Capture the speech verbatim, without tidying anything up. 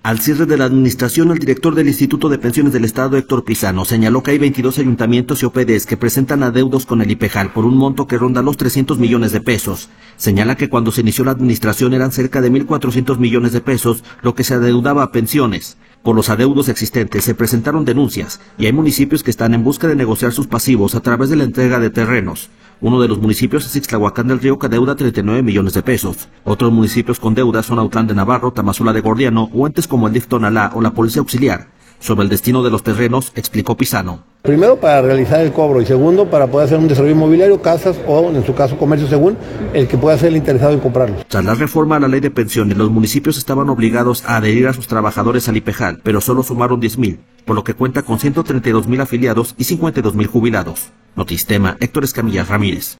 Al cierre de la administración, el director del Instituto de Pensiones del Estado, Héctor Pizano, señaló que hay veintidós ayuntamientos y O P Ds que presentan adeudos con el IPEJAL por un monto que ronda los trescientos millones de pesos. Señala que cuando se inició la administración eran cerca de mil cuatrocientos millones de pesos lo que se adeudaba a pensiones. Por los adeudos existentes se presentaron denuncias y hay municipios que están en busca de negociar sus pasivos a través de la entrega de terrenos. Uno de los municipios es Ixtlahuacán del Río, que adeuda treinta y nueve millones de pesos. Otros municipios con deudas son Autlán de Navarro, Tamazula de Gordiano o entes como el D I F Tonalá o la Policía Auxiliar. Sobre el destino de los terrenos, explicó Pizano. Primero, para realizar el cobro, y segundo, para poder hacer un desarrollo inmobiliario, casas o, en su caso, comercio, según el que pueda ser el interesado en comprarlos. Tras la reforma a la ley de pensiones, los municipios estaban obligados a adherir a sus trabajadores al IPEJAL, pero solo sumaron diez mil, por lo que cuenta con ciento treinta y dos mil afiliados y cincuenta y dos mil jubilados. Notistema, Héctor Escamilla Ramírez.